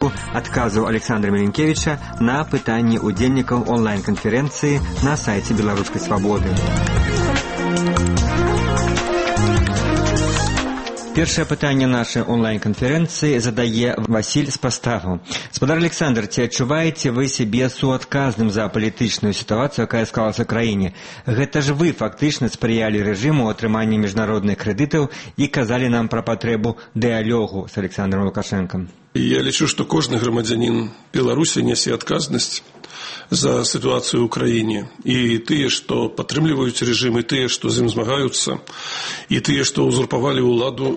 выпуску адказаў Александра Меленкевича на пытанні удзельнікаў онлайн-канферэнцыі на сайце Беларускай свабоды. Першае пытанне нашай онлайн-канферэнцыі задае Васіль з Паставу. Спадар Александр, ці адчуваеце вы сябе суадказным за палітычную сітуацыю, якая склалася ў краіне? Гэта ж вы фактычна спрыялі рэжыму атрымання міжнародных крэдытаў і казалі нам пра патрэбу дыялогу з Александром Лукашэнкам. Я лічу, што кожны грамадзянін Беларусі нясе адказнасць за ситуацию в Украине. И тыя, што падтрымліваюць рэжым, і тыя, што з ім змагаюцца, і тыя, што узурпавалі ўладу.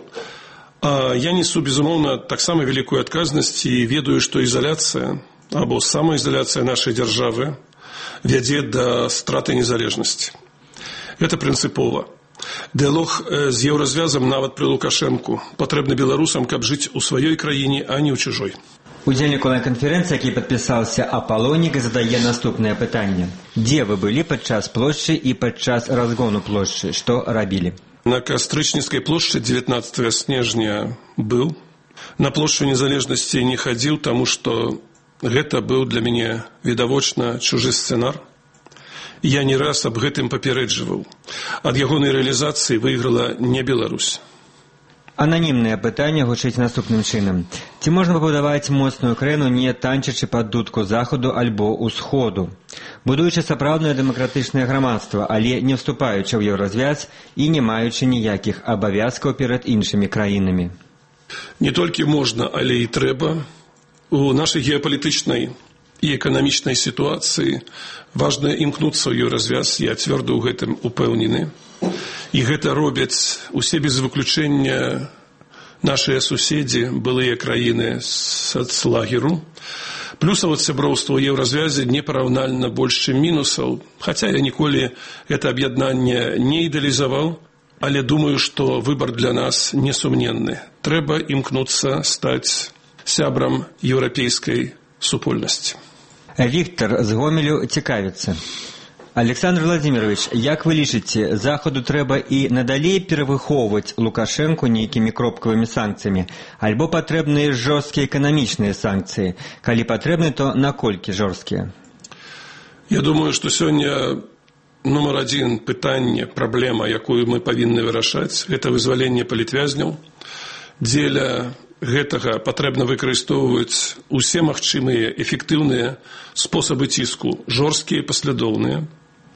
А я несу, безумоўна, таксама вялікую адказнасць і ведаю, што ізаляцыя або самаізаляцыя нашай дзяржавы вядзе да страты незалежнасці. Гэта прынцыпова. Дыялог з еўразвязам нават пры Лукашэнку патрэбны беларусам, каб жыць у сваёй краіне, а не ў чужой. Удзельнік онлайн-канферэнцыі, які падпісаўся Апалонік, задае наступнае пытанне. Дзе вы былі падчас плошчы і падчас разгону плошчы? Што рабілі? На Кастрычніцкай плошчы 19 снежня быў. На плошчу незалежнасці не хадзіў, таму што гэта быў для мяне відавочна чужы сцэнар. Я не раз аб гэтым папярэджваў. Ад ягонай рэалізацыі выйграла не Беларусь. Ананімнае пытанне гучыць наступным чынам. Ці можна пабудаваць моцную краіну, не танчачы пад дудку захаду альбо ўсходу, будуючы сапраўднае дэмакратычнае грамадства, але не вступаючы ў еўразвяз і не маючы ніякіх абавязкаў перад іншымі краінамі? Не толькі можна, але і трэба. У нашай геапалітычнай і эканамічнай сітуацыі важна імкнуцца ў еўразвяз, я цвёрда ў гэтым упэўнены. І гэта робяць усе без выключэння нашыя суседзі, былыя краіны сацлагеру. Плюсаў ад сяброўства ў еўразвязе непараўнальна больш, чым мінусаў, хаця я ніколі гэта аб'яднанне не ідэалізаваў, але думаю, што выбар для нас несумненны. Трэба імкнуцца стаць сябрам еўрапейскай супольнасці. Віктор з Гомелю цікавіцца. Александр Владимирович, як вы лічыце, Захаду трэба і надалей перавыхоўваць Лукашэнку нейкімі кропкавымі санкцыямі, альбо патрэбныя жорсткія эканамічныя санкцыі? Калі патрэбны, то наколькі жорсткія? Я думаю, што сёння нумар адзін пытанне, праблема, якую мы павінны вырашаць, гэта вызваленне палітвязняў. Дзеля гэтага патрэбна выкарыстоўваць усе магчымыя эфектыўныя спосабы ціску, жорсткія, паслядоўныя.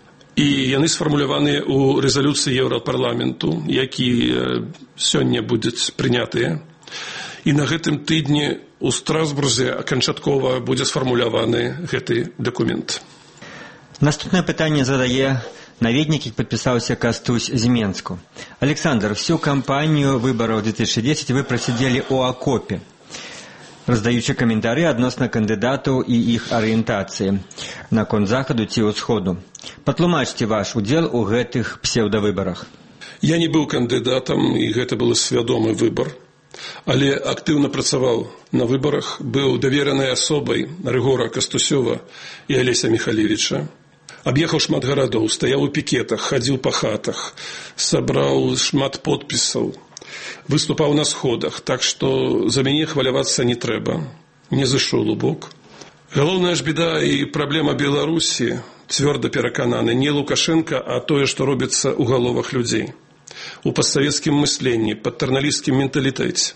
І яны сфармуляваныя ў рэзалюцыі Еўрапарламенту, якія сёння будуць прынятыя. І на гэтым тыдні ў Страсбурзе аканчаткова будзе сфармуляваны гэты дакумент. Наступнае пытанне задае наведнік, які падпісаўся Кастусь з Менску. Александр, всю кампанію выбараў 2010 вы прасядзелі ў акопе, раздаючы каментары адносна кандыдатаў і іх арыентацыі наконт захаду ці ўсходу. Патлумачце ваш удзел у гэтых псеўдавыбарах. Я не быў кандыдатам, і гэта быў свядомы выбар, але актыўна працаваў на выбарах, быў даверанай асобай Рыгора Кастусёва і Алеся Михалевіча. Аб'ехаў шмат гарадоў, стаяў у пікетах, хадзіў па хатах, сабраў шмат подпісаў, выступаў на сходах, так што за мяне хвалявацца не трэба, не зышоў у бок. Галоўная ж беда і праблема Беларусі, цвёрда перакананы, не Лукашенка, а тое, што робіцца ў галовах людзей. У постсавецкім мысленні, патэрналісцкім менталітэце.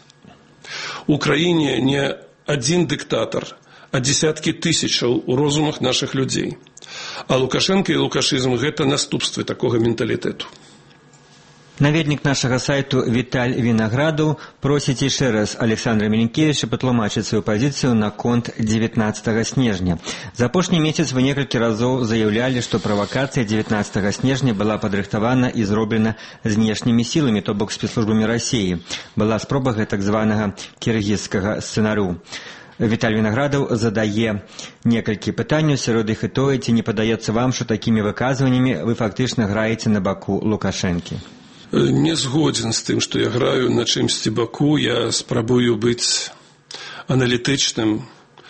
У краіне не адзін дыктатар, а дзесяткі тысячаў у розумах нашых людзей. А Лукашенко і лукашызм – гэта наступствы такога менталітэту. Наведнік нашага сайту Віталь Вінаградаў просіць яшчэ раз Александра Меленкевіча патлумачыць сваю пазіцыю наконт 19 снежня. За апошні месяц вы некалькі разоў заяўлялі, што правакацыя 19 снежня была падрыхтавана і зроблена знешнімі сіламі, то бок спецслужбамі Расіі. Была спроба гэтак званага кіргізскага сцэнарыю. Віталь Вінаградаў задае некалькі пытанняў, сярод іх і тое, ці не падаецца вам, што такімі выказваннямі вы фактычна граеце на баку Лукашэнкі? Не згодзін з тым, што я граю на чымсьці баку. Я спрабую быць аналітычным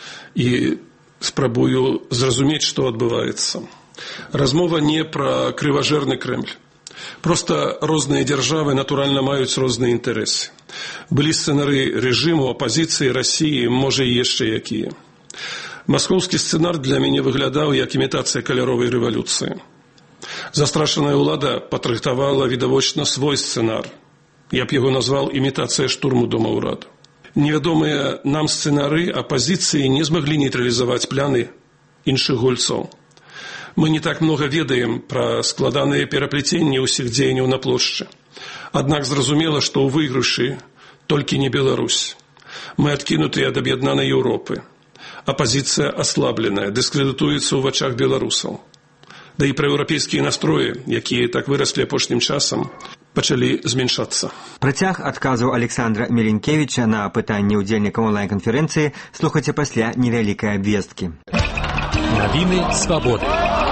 і спрабую зразумець, што адбываецца. Размова не пра крыважэрны Крэмль. Просто розныя дзяржавы, натуральна, маюць розныя інтарэсы. Былі сцэнары рэжыму, апазіцыі, Расіі, можа, і яшчэ якія. Маскоўскі сцэнар для мяне выглядаў як імітацыя каляровай рэвалюцыі. Застрашаная ўлада падрыхтавала відавочна свой сцэнар. Я б яго назваў імітацыя штурму дома ўраду. Невядомыя нам сцэнары апазіцыі не змаглі нейтралізаваць пляны іншых гульцоў. Мы не так много ведаем пра складаныя пераплеценні ўсіх дзеянняў на плошчы. Аднак зразумела, што ў выйгрышы толькі не Беларусь. Мы адкінутыя ад аб'яднанай Еўропы. Апазіцыя аслабленая, дыскрэдытуецца ў вачах беларусаў. Да і праеўрапейскія настроі, якія так выраслі апошнім часам, пачалі зменшацца. Працяг адказаў Александра Меленкевіча на пытанні ўдзельнікаў онлайн-канферэнцыі слухайце пасля невялікай абвесткі. Навіны свабоды.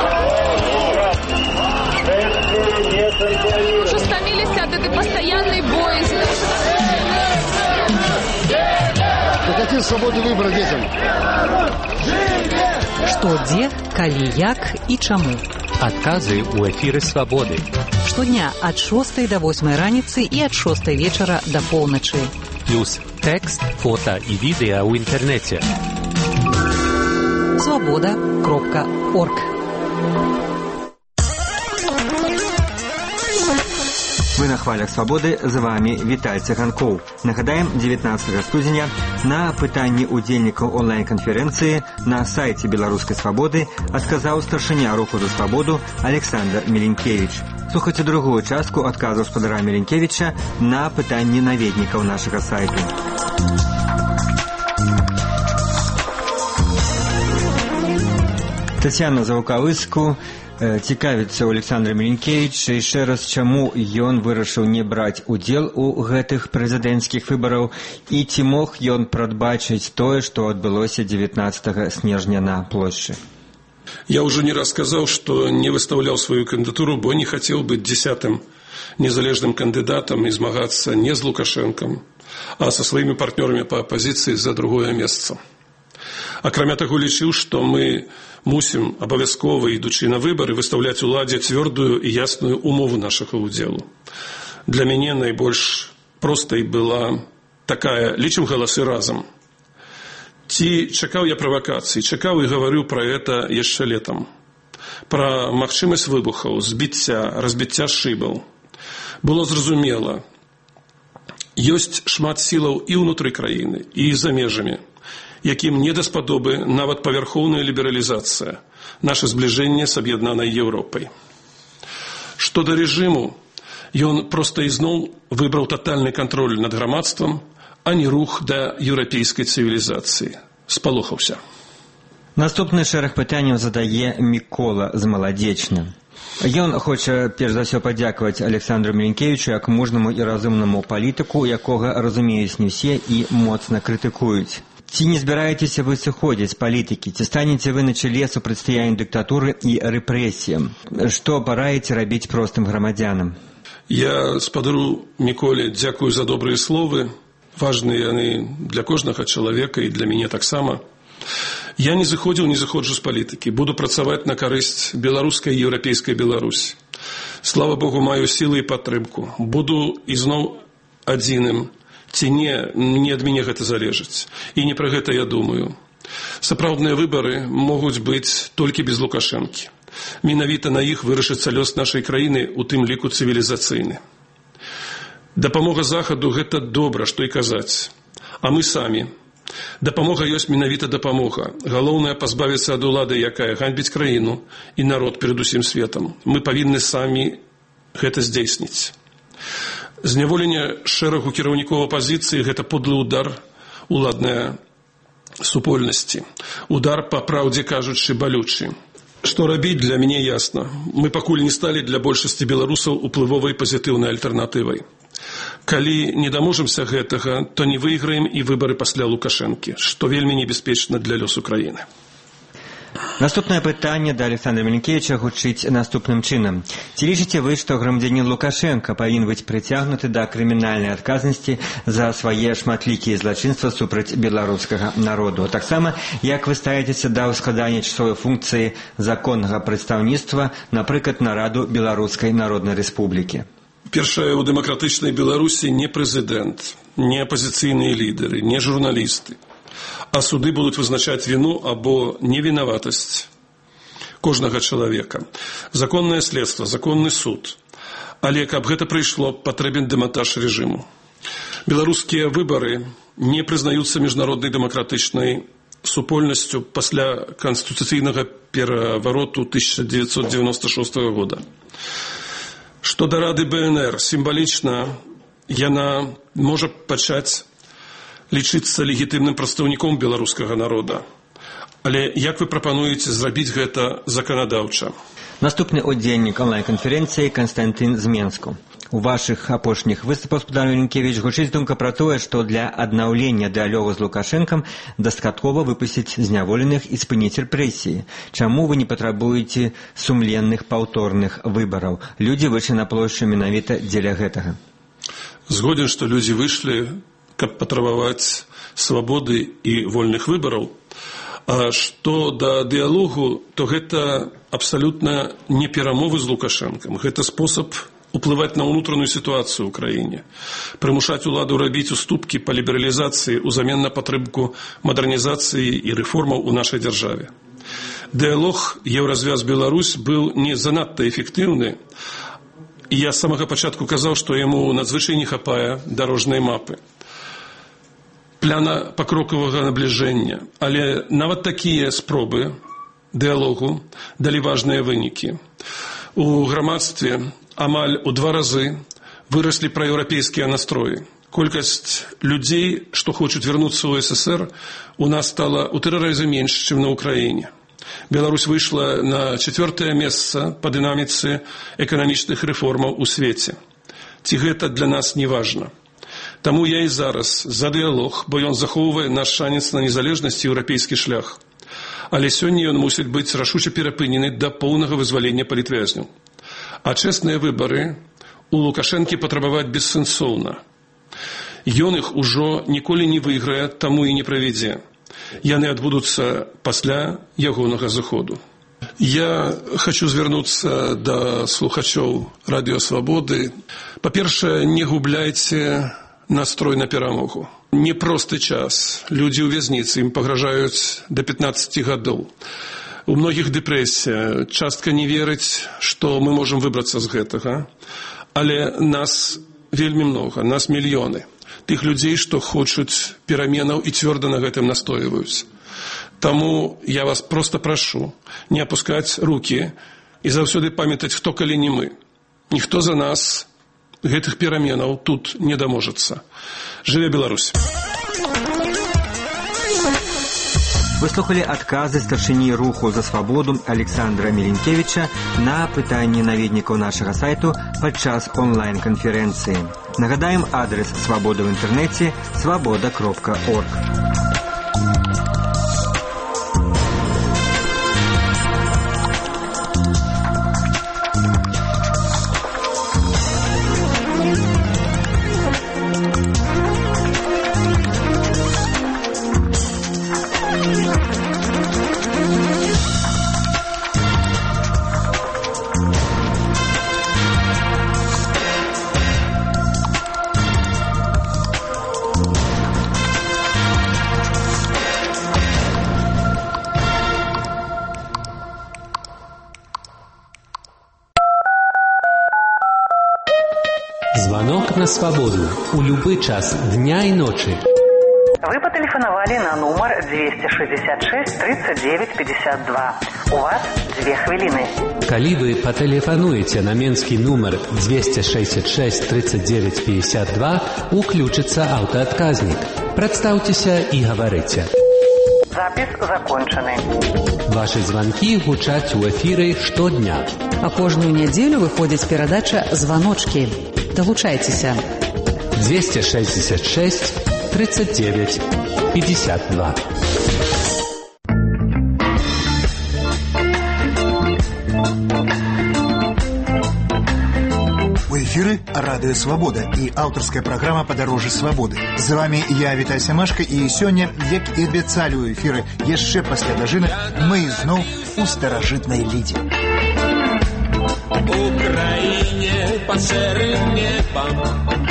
Уже стомились от этой постоянной боязни. Хотим свободы выбора детям. Што, дзе, калі, як і чаму. Адказы ў эфіры свабоды. Штодня ад 6 до 8 раніцы і ад 6 вечара до поўначы. Плюс тэкст, фота і відэа ў інтэрнэце. Свобода.орг. Вы на хвалях свабоды, з вами Віталь Цыганкоў. Нагадаем, 19 студзеня на пытанні ўдзельнікаў онлайн-канферэнцыі на сайце Беларускай свабоды адказаў старшыня руху за свабоду Александр Меленкевіч. Слухайце другую частку адказу спадара Меленкевіча на пытанні наведнікаў нашага сайту. Тацяна Завукавыску цікавіцца ў Александра Меленкевіча яшчэ раз, чаму ён вырашыў не браць удзел у гэтых прэзідэнцкіх выбараў і ці мог ён прадбачыць тое, што адбылося 19 снежня на плошчы. Я уже не раз сказал, что не выставлял свою кандидатуру, бо не хотел быть 10-м незалежным кандидатом и змагаться не с Лукашенком, а со своими партнерами по оппозиции за другое место. Акрамя таго, лічыў, што мы мусім абавязкова, ідучы на выбары, выставляць уладзе цвёрдую і ясную умову нашага ўдзелу. Для мяне найбольш простай была такая: лічым галасы разам. Ці чакаў я правакацый, чакаў і гаварыў пра гэта яшчэ летам. Пра магчымасць выбухаў, збіцця, разбіцця шыбаў. Было зразумела, ёсць шмат сілаў і ўнутры краіны, і за межамі, якім не даспадобы нават павярхоўная лібералізацыя, наше збліжэнне з аб'яднанай Еўропай. Што да рэжыму, ён проста ізноў выбраў татальны кантроль над грамадствам, а не рух да еўрапейскай цывілізацыі. Спалохаўся. Наступны шэраг пытанняў задае Мікола з Маладзечна. Ён хоча перш за ўсё падзякаваць Александру Меленкевічу як мужнаму і разумнаму палітыку, якога разумеюць не ўсе і моцна крытыкуюць. Ці не збіраецеся вы сыходзіць з палітыкі? Ці станеце вы на чале супрацьстаяння дыктатуры і рэпрэсіям? Што параіце рабіць простым грамадзянам? Я спадару Міколе дзякую за добрыя словы. Важныя яны для кожнага чалавека і для мяне таксама. Я не заходзіў, не заходжу з палітыкі. Буду працаваць на карысць беларускай і еўрапейскай Беларусі. Слава Богу, маю сілы і падтрымку. Буду ізноў адзіным. Ці не ад мяне гэта залежыць. І не пра гэта я думаю. Сапраўдныя выбары могуць быць толькі без Лукашэнкі. Менавіта на іх вырашыцца лёс нашай краіны, у тым ліку цывілізацыйны. Дапамога Захаду – гэта добра, што і казаць. А мы самі. Дапамога ёсць менавіта дапамога. Галоўнае пазбавіцца ад улады, якая ганьбіць краіну і народ перад усім светам. Мы павінны самі гэта здзейсніць. Зняволенне шэрагу кіраўнікоў апазіцыі – гэта подлы удар уладнай супольнасці. Удар, па праўдзе кажучы, балючы. Што рабіць, для мяне ясна. Мы пакуль не сталі для большасці беларусаў уплывовай пазітыўнай альтэрнатывай. Калі не даможамся гэтага, то не выйграем і выбары пасля Лукашэнкі, што вельмі небяспечна для лёсу краіны. Наступнае пытанне да Александра Мелінкевіча гучыць наступным чынам. Ці лічыце вы, што грамадзянін Лукашенка павінен быць прыцягнуты да крымінальнай адказнасці за свае шматлікія злачынствы супраць беларускага народу? Таксама, як вы ставіцеся да ўскладання часовай функцыі законнага прадстаўніцтва, напрыклад, на Раду Беларускай Народнай Рэспублікі? Першае, у дэмакратычнай Беларусі не прэзідэнт, не апазіцыйныя лідары, не журналісты. А суды будуць вызначаць віну або невінаватасць кожнага чалавека. Законнае следства, законны суд. Але каб гэта прыйшло, патрэбен дэмантаж рэжыму. Беларускія выбары не прызнаюцца міжнароднай дэмакратычнай супольнасцю пасля канстытуцыйнага перавароту 1996 года. Што да Рады БНР, сімвалічна яна можа пачаць лічыцца легітымным прадстаўніком беларускага народа. Але як вы прапануеце зрабіць гэта заканадаўча? Наступны удзельнік онлайн-канферэнцыі Канстантын з Менску. У вашых апошніх выступах, спадар Мелінкевіч, гучыць думка пра тое, што для аднаўлення дыялогу з Лукашэнкам дастаткова выпусціць зняволеных і спыніць рэпрэсіі. Чаму вы не патрабуеце сумленных паўторных выбараў? Людзі выйшлі на плошчу менавіта дзеля гэтага. Згоден, што людзі выйшлі, каб патрабаваць свабоды і вольных выбараў. А што да дыялогу, то гэта абсалютна не перамовы з Лукашэнкам. Гэта спосаб уплываць на ўнутраную сітуацыю ў краіне. Прымушаць уладу рабіць уступкі па лібералізацыі ўзамен на падтрымку мадэрнізацыі і рэформаў у нашай дзяржаве. Дыялог Еўразвяз Беларусь быў не занадта эфектыўны, і я з самага пачатку казаў, што яму надзвычай не хапае дарожнай мапы. Пляна пакрокавага набліжэння, але нават такія спробы дыялогу далі важныя вынікі. У грамадстве амаль у 2 разы выраслі праеўрапейскія настроі. Колькасць людзей, што хочуць вярнуцца ў СССР, у нас стала ў 3 разы менш, чым на Ўкраіне. Беларусь выйшла на 4-е месца па дынаміцы эканамічных рэформаў у свеце. Ці гэта для нас не важна? Таму я і зараз за дыялог, бо ён захоўвае наш шанец на незалежнасць і еўрапейскі шлях. Але сёння ён мусіць быць рашуча перапынены да поўнага вызвалення палітвязняў. А чэсныя выбары у Лукашэнкі патрабаваць бессэнсоўна. Ён іх ужо ніколі не выйграе, таму і не правядзе. Яны адбудуцца пасля ягонага зыходу. Я хочу звярнуцца да слухачоў Радыё Свабоды. Па-першае, не губляйце настрой на перамогу. Непросты час. Людзі ў вязніцы, ім пагражаюць да 15 гадоў. У многіх дэпрэсія. Частка не верыць, што мы можам выбрацца з гэтага. Але нас вельмі многа, нас мільёны. Тых людзей, што хочуць пераменаў і цвёрда на гэтым настойваюць. Таму я вас проста прашу не апускаць рукі і заўсёды памятаць, хто калі не мы. Ніхто за нас гэтых пераменаў тут не даможацца. Жыве Беларусь! Выслухалі адказы старшыні руху за свабоду Александра Мелінкевіча на пытанні наведнікаў нашага сайту падчас онлайн-канферэнцыі. Нагадаем адрес свабоды ў інтэрнэце свабода.орг. Звонок на свободу у любой час дня и ночи. Вы потелефоновали на номер 266 39 52. У вас 2 хвилины. Калі вы патэлефануеце на менскі нумар 266 39 52, уключыцца аўтаадказнік. Прадстаўцеся і гаварыце. Запись закончены. Ваши звонки гучаць у эфіры штодня. А кожную нядзелю выходзіць перадача «Званочкі». Далучайцеся. 266 39 52. эфиры «Радио Свобода» и авторская программа «Подороже свободы». З вами я, Віталь Семашко, и сегодня, як и обещали у эфира, еще после дожинок, мы снова у старожитной Лиде. Украине под серым небом.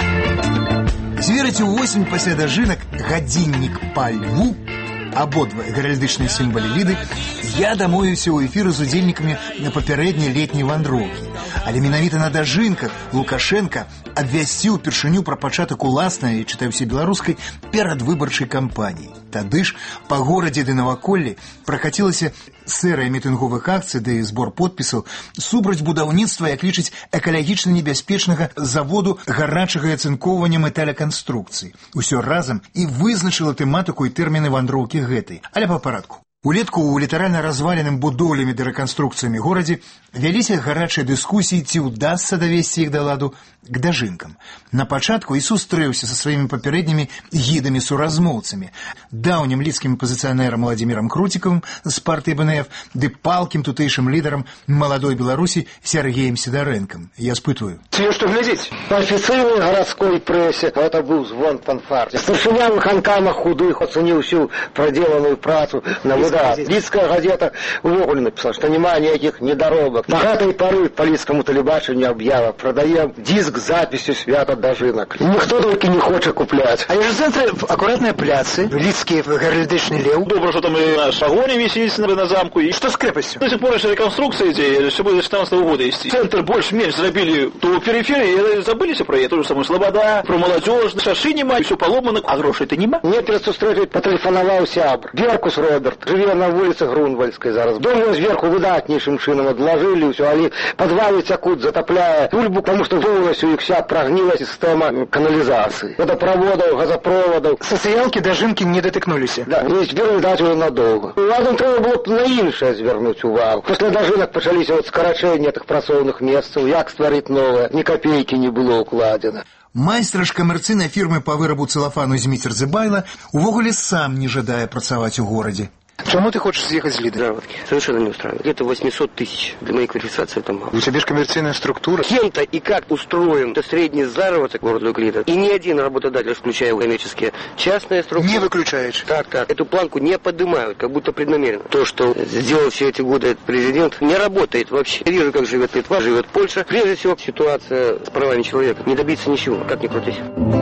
Зверыць у осень пасля дажынак гадзіннік па льву, абодва геральдычныя сімвалы Ліды, я дамовіўся ў эфіры з удзельнікамі на папярэдняй летняй вандроўкі. Але менавіта на дажынках Лукашенко абвясціў упершыню пра пачатак уласнай, чытаюся беларускай, перадвыбарчай кампаніі. Тады ж па горадзе ды наваколлі пракацілася серыя мітынговых акцый ды збор подпісаў супраць будаўніцтва, як лічыць, экалагічна небяспечнага заводу гарачага ацынкоўвання металеканструкцый. Усё разам і вызначыла тэматыку і тэрміны вандроўкі гэтай. Але па парадку. Улетку ў літаральна разваленым будоўлямі ды рэканструкцыямі горадзе вяліся гарачыя дыскусіі, ці ўдасца давесці іх да ладу к дажынкам. На пачатку і сустрэўся са сваімі папярэднімі гідамі-суразмоўцамі, даўнім лідскім апазіцыянерам Владзімірам Круцікавым з партыі БНФ ды палкім тутэйшым лідарам маладой Беларусі Сергеем Сідарэнкам. Я спытую. Ці што глядзіць? Па афіцыйнай гарадской прэсе гэта быў звон фанфар. Старшыня выканкама худых ацаніў усю прадзеленую працу на выдат. Лідская газета увогуле напісала, што няма ніякіх недаробак. На гэтай пары па лідскаму тэлебачанню аб'ява прадаем диск з запісю свята дажынак. Ніхто толькі не хоча купляць. Але ж в цэнтры акуратныя пляцы, лідскі геральдычны леў. Добра, што там і наш агонь вісіць на замку. І што з крэпасцю? До сих пор яшчэ рэканструкцыя ідзе, яшчэ будзе 14-го года ісці. Цэнтр больш-менш зрабілі ту перыферыю, забыліся пра яе, ту ж самую Слобода, про маладзёж, шашы няма, ўсё паломана, а грошай-то няма. Мне перад сустрэчай патэлефанаваў сябр. Беркус Роберт, жыве на вуліцы Грунвальскай зараз. Дом ён зверху выдатнейшым чынам адлажылі ўсё, але падвалы цякуць, затапляе бульбу, таму што воўласю іх вся прагніла сістэма каналізацыі. Водопроводаў, газопроводаў. Сацыялкі дажынкі не датыкнуліся. Да, весь бюро даць ужо надоўга. Уладам трэба было б на іншае звярнуць увагу. Пасля дажынак пачаліся скарачэнне тых працоўных месцаў, як стварыць новае, ні капейкі не было ўкладзена. Майстра ж камерцыйнай фірмы па вырабу цэлафану Зміцер Дзыбайла увогуле сам не жадае працаваць у горадзе. Чему ты хочешь съехать с Лиды? Заработки. Совершенно не устраивает. Где-то 800 тысяч. Для моей квалификации это мало. У тебя же коммерційна структура. Кем-то и как устроен это средний заработок города Лида. И ни один работодатель, включая коммерческие частные структуры. Не выключаешь. Так. Эту планку не поднимают, как будто преднамеренно. То, что сделал все эти годы этот президент, не работает вообще. Я вижу, как живет Литва, живет Польша. Прежде всего, ситуация с правами человека. Не добиться ничего, как ни крутись.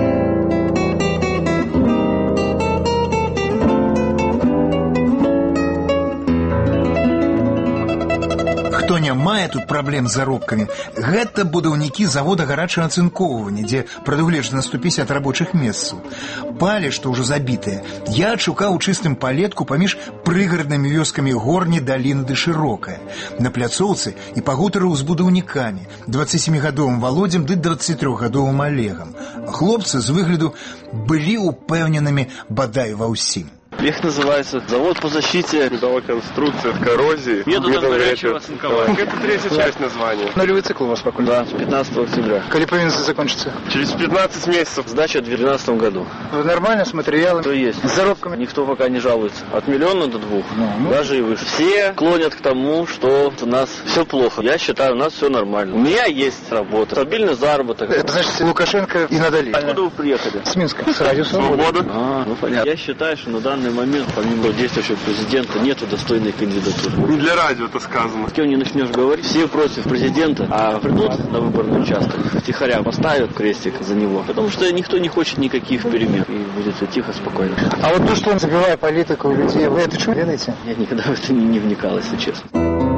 Хто не мае тут праблем з заробкамі, гэта будаўнікі завода гарачага ацынкоўвання, дзе прадугледжана 150 рабочых месцаў. Палі, што ўжо забітыя, я адшукаў у чыстым палетку паміж прыгараднымі вёскамі Горні, Даліна ды Шырокая. На пляцоўцы і пагутарыў з будаўнікамі, 27-гадовым Володзем ды 23-гадовым Олегам. Хлопцы з выгляду былі упэўненымі бадай ва ўсім. Их называется завод по защите металлоконструкции от коррозии. Методом горячего оцинкования. Это третья часть названия. Нулевой цикл у вас пока? Да, с 15 октября. Коли повинен закончиться? Через 15 месяцев. Сдача в 2012 году. Нормально, с материалом? Что есть. С заработками никто пока не жалуется. От миллиона до 2. Даже и выше. Все клонят к тому, что у нас все плохо. Я считаю, у нас все нормально. У меня есть работа. Стабильный заработок. Это значит Лукашенко и Надали. Откуда вы приехали? С Минска. С радио «Свобода». Ну понятно. Я считаю, что на данный момент, помимо действующего президента, нету достойной кандидатуры. Не для радио это сказано. С кем не начнешь говорить, все против президента, а придут на выборный участок, втихаря поставят крестик за него, потому что никто не хочет никаких перемен, и будет все тихо, спокойно. А вот то, что он забивает политику у людей, вы это что делаете? Я никогда в это не вникал, если честно.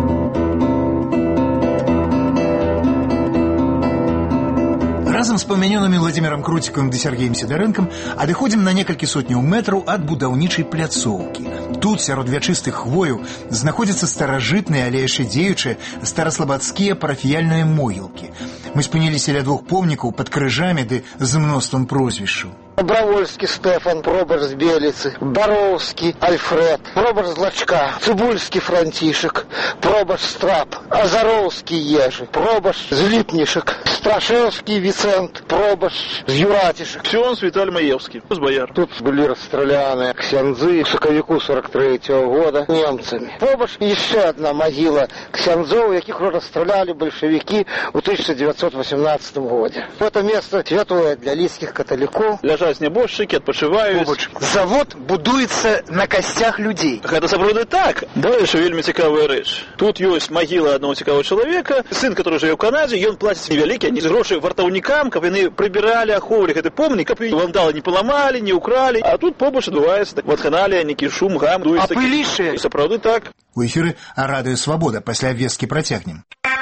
Разом з памянёнымі Владзімірам Круцікавым ды Сергеем Сідарэнкам адыходзім на некалькі сотняў метраў ад будаўнічай пляцоўкі. Тут, сярод вячыстых хвояў, знаходзяцца старажытныя, але яшчэ дзеючыя стараслабадскія парафіяльныя могілкі. Мы спыніліся ля двух помнікаў пад крыжамі ды з мноствам прозвішчаў. Абравольскі Стэфан, пробач з Беліцы, Бароўскі Альфред, пробач з Лачка, Цыбульскі Францішак, пробач Страп, Азароўскі Ежы, пробач з Ліпнішак, Страшэўскі Віцэнт, пробач з Юратішак. Ксёндз Віталь Маевскі, з Баяр. Тут былі расстраляныя ксяндзы в сакавіку 43-го года немцамі. Пробач яшчэ адна магіла ксяндзоў, якіх расстралялі бальшавікі ў 1918 годзе. Это место святое для лідскіх каталікоў. Ляжаць нябожчыкі, адпачываюць. Завод будуецца на касцях людзей. Гэта сапраўды так. Да, яшчэ вельмі цікавая рэч. Тут ёсць магіла аднаго цікавага чалавека. Сын, который жыве ў Канадзе, ён плаціць невялікія грошы вартаўнікам, каб яны прыбіралі, ахоўвалі гэты помнік, каб вандалы не паламалі, не ўкралі. А тут побач адбываецца вакханалія, нейкі шум, гам. А пылішы? І сапраўды так. У эфіры Радыё Свабода. Пасля абвесткі працягнем.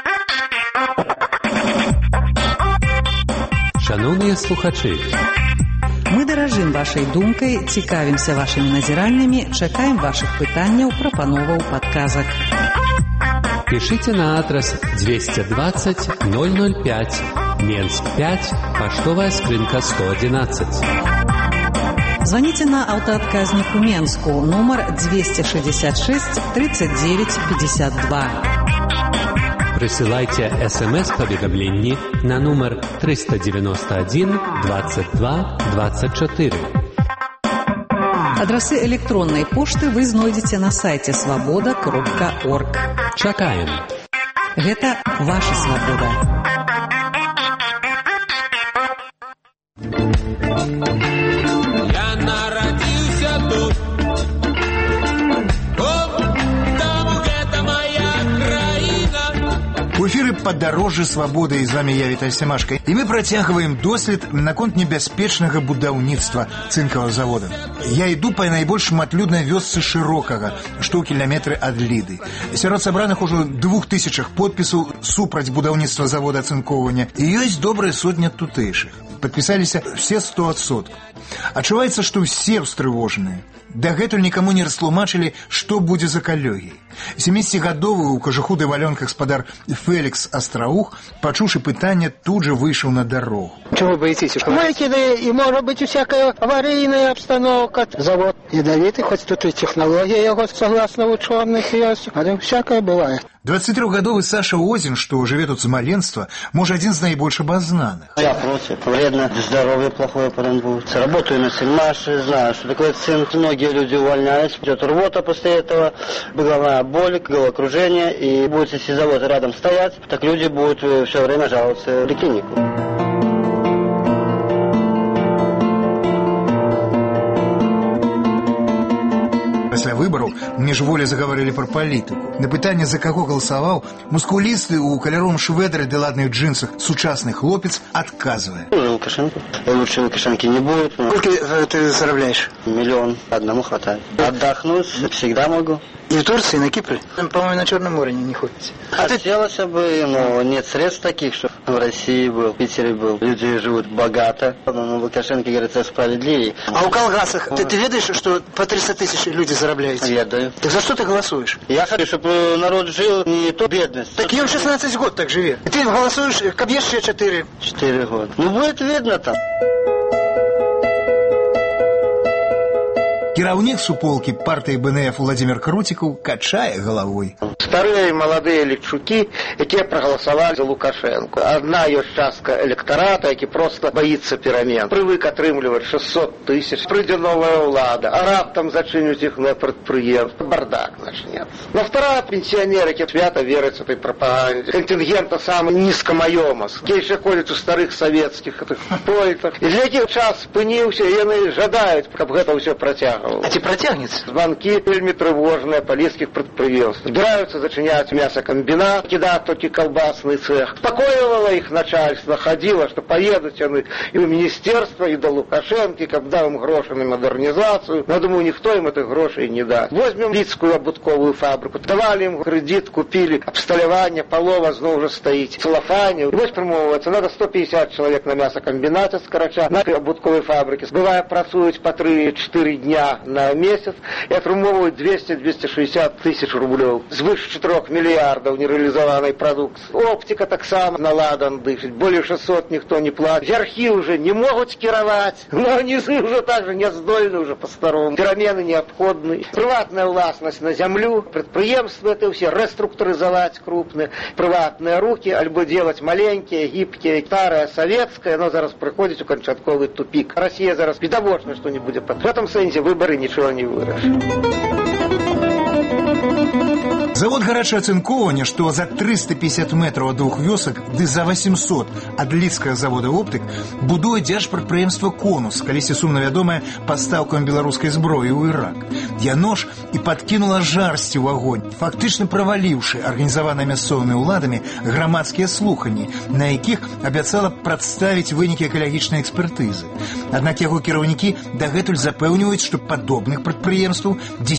Шановні слухачі, мы даражым вашай думкай, цікавімся вашымі назіраннямі, чакаем вашых пытанняў, прапановаў, падказак. пишите на адрес 220 005, Менск 5, поштовая скрынка 111. Звоните на аўтаадказнік у Менску, нумар 266 39 52. Присылайте СМС-поведомление на номер 391 22 24. Адрасы электронной пошты вы знойдзеце на сайте свобода.орг. Чакаем. Гэта ваша свабода. Я народился тут. У эфіры «Падарожжа свабоды», і з вами я, Віталь Семашка. І мы працягваем дослед наконт небяспечнага будаўніцтва цынкавага завода. Я іду па найбольш шматлюднай вёсцы Шырокага, што ў кіламетры ад Ліды. Сярод сабраных ужо 2000 подпісаў супраць будаўніцтва завода ацынкоўвання, і ёсць добрая сотня тутэйшых. Падпісаліся все 100%. Адчуваецца, што ўсе ўстрывожаныя. Дагэтуль нікаму не растлумачылі, што будзе за калёгій. 70-гадовы ў кажуху ды валёнках спадар Фелікс Астраух, пачуўшы пытанне, тут же выйшаў на дарогу. Чего боитесь? Выкиды, и может быть всякая аварийная обстановка. Завод ядовитый, хоть тут и технология его, согласно ученых, есть, але всякое бывает. 23-гадовы Саша Озин, што жыве тут з маленства, можа адзін з найбольш абазнаных. Я против. Вредно. Здоровье плохое потом будет. Работаю на сельмаше, знаю, что такое цинк. Многие люди увольняются. Идет рвота после этого, головная боль, головокружение. И будет, если завод рядом стоять, так люди будут все время жаловаться в клинику. Пасля выбараў міжволі загаварылі пра палітыку. На пытанне, за каго галасаваў, мускулісты ў каляровым шведары ды ладных джинсах сучасны хлопец адказвае. Лукашенко. Лучше Лукашенко не будет. Сколько ты заробляешь? 1 миллион. Одному хватает. Отдохнуть всегда могу. И в Турции, и на Кипре? По-моему, на Черном море не ходите. Хотелось бы, но нет средств таких, что в России был, в Питере был. Люди живут богато. Но Лукашенко говорит, это справедливее. А у Колгасах ты ведаешь, что по 300 тысяч люди зарабляете? Ведаю. Так за что ты голосуешь? Я хочу, чтобы народ жил не то бедность. Так им 16 год так живе. И ты голосуешь, как еще 4? 4 года. Ну, будет видно там. Кіраўнік суполкі партыі БНФ Владимир Крутиков качае головой. Старые и молодые летчуки, якія проголосовали за Лукашенко. Одна ёсць частка электората, які просто боится перемен. Привык атрымліваць 600 тысяч. Прыйдзе новая ўлада, а раптам зачыняць іх на прадпрыемства. Бардак начнется. Но вторая пенсионер, які свято верыць этой пропаганде. Контингента самый низкомаёмас. Які еще ходят у старых советских поэтов. И для якіх час спыніўся, і яны жадаюць, каб гэта ўсё працягвалася. А ці працягнецца? Звонки вельмі трывожныя палескіх прадпрыемств. Збіраюцца зачыняць мясокомбінат, кідаць толькі колбасный цех. Спакойвала іх начальство, ходила, что поедут яны и в министерство, и до Лукашенко, каб даў ім грошы на модернизацию. Но, думаю, никто им этих грошей не даст. Возьмем Лидскую обутковую фабрику. Давали им кредит, купили абсталяванне, полова зноў уже стоит. Целлофане. И вось прымоўваецца, надо 150 человек на мясокомбинате скарачаць, на обутковой фабрике. Бывае, працуюць по 3-4 дня. на месяц и атрымоўваюць 200-260 тысяч рублёў. Звыш 4 мільярдаў нерэалізаванай прадукцыі. Оптика таксама наладан дышыць. Более 600 никто не платит. Верхи уже не могут кіраваць, но низы уже также не здольны уже по-старому. Перемены необходны. Приватная властность на землю, предприемства это все реструктуризовать крупные, приватные руки, альбо делать маленькие, гибкие, старое, советское, но зараз приходит у канчатковый тупик. Россия зараз відавочна, что не будет. В этом сенсе выборы ничего не вырашат. Завод гарачага ацынкоўвання, што за 350 метраў ад двух вёсак ды за 800 ад лідскага завода «Оптык» будуе дзяржпрадпрыемства «Конус», калісьці сумна вядомае пастаўкам беларускай зброі ў Ірак. Яно ж і падкінула жарсці ў агонь, фактычна праваліўшы арганізаваныя мясцовымі ўладамі грамадскія слуханні, на якіх абяцала прадставіць вынікі экалагічнай экспертызы. Аднак яго кіраўнікі дагэтуль запэўніваюць, што падобных прадпрыемстваў